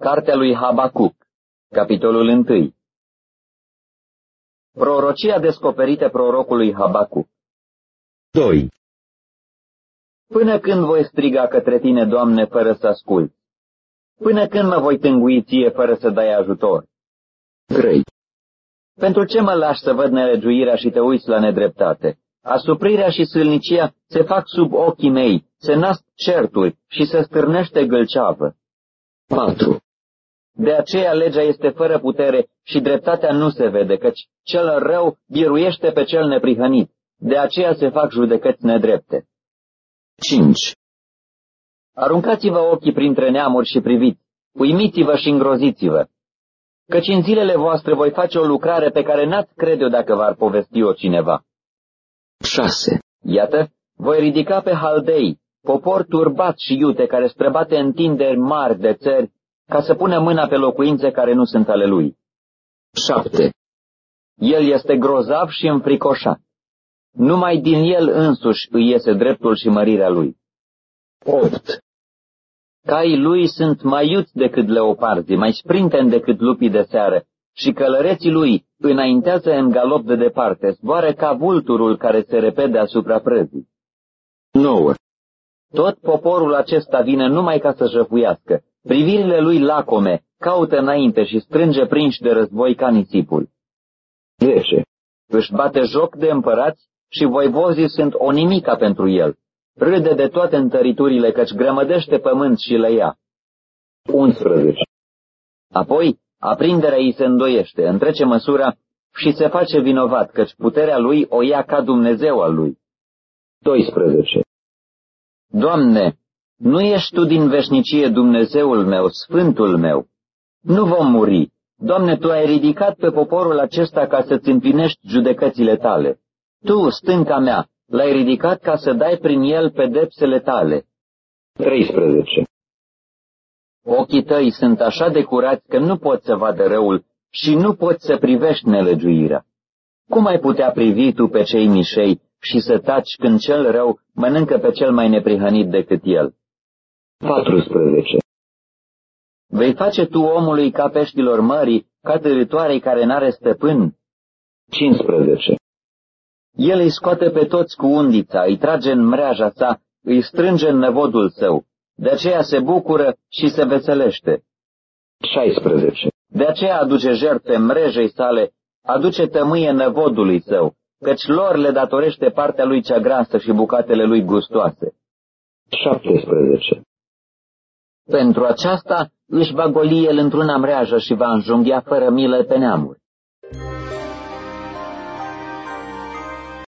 Cartea lui Habacuc, capitolul 1. Prorocia descoperită prorocului Habacuc. 2. Până când voi striga către tine, Doamne, fără să asculți? Până când mă voi tângui ție fără să dai ajutor? 3. Pentru ce mă lași să văd nelegiuirea și te uiți la nedreptate? Asuprirea și sâlnicia se fac sub ochii mei, se nasc certuri și se stârnește gâlceavă. 4. De aceea legea este fără putere și dreptatea nu se vede, căci cel rău biruiește pe cel neprihănit. De aceea se fac judecăți nedrepte. 5. Aruncați-vă ochii printre neamuri și priviți, uimiți-vă și îngroziți-vă, căci în zilele voastre voi face o lucrare pe care n-ați crede-o dacă v-ar povesti-o cineva. 6. Iată, voi ridica pe Haldei, popor turbat și iute care străbate întinderi mari de țări, ca să pună mâna pe locuințe care nu sunt ale lui. 7. El este grozav și înfricoșat. Numai din el însuși îi iese dreptul și mărirea lui. 8. Caii lui sunt mai iuți decât leoparzii, mai sprinteni decât lupii de seară, și călăreții lui înaintează în galop de departe, zboară ca vulturul care se repede asupra prăzii. 9. Tot poporul acesta vine numai ca să jăfuiască. Privirile lui lacome caută înainte și strânge prinși de război ca nisipul. 10. Își bate joc de împărați și voivozii sunt o nimica pentru el. Râde de toate întăriturile, căci grămădește pământ și le ia. 11. Apoi, aprinderea îi se îndoiește, întrece măsura și se face vinovat, căci puterea lui o ia ca Dumnezeu al lui. 12. Doamne, nu ești Tu din veșnicie Dumnezeul meu, Sfântul meu? Nu vom muri. Doamne, Tu ai ridicat pe poporul acesta ca să-ți împlinești judecățile Tale. Tu, stânca mea, l-ai ridicat ca să dai prin el pedepsele Tale. 13. Ochii Tăi sunt așa de curați că nu poți să vadă răul și nu poți să privești nelegiuirea. Cum ai putea privi Tu pe cei mișei și să taci când cel rău mănâncă pe cel mai neprihănit decât el? 14. Vei face Tu omului ca peștilor mării, ca târătoarei care n-are stăpân? 15. El îi scoate pe toți cu undița, îi trage în mreaja sa, îi strânge în năvodul său. De aceea se bucură și se veselește. 16. De aceea aduce jertfe mrejei sale, aduce tămâie năvodului său, căci lor le datorește partea lui cea grasă și bucatele lui gustoase. 17. Pentru aceasta își va goli el într-una mreajă și va înjunghia fără milă pe neamuri.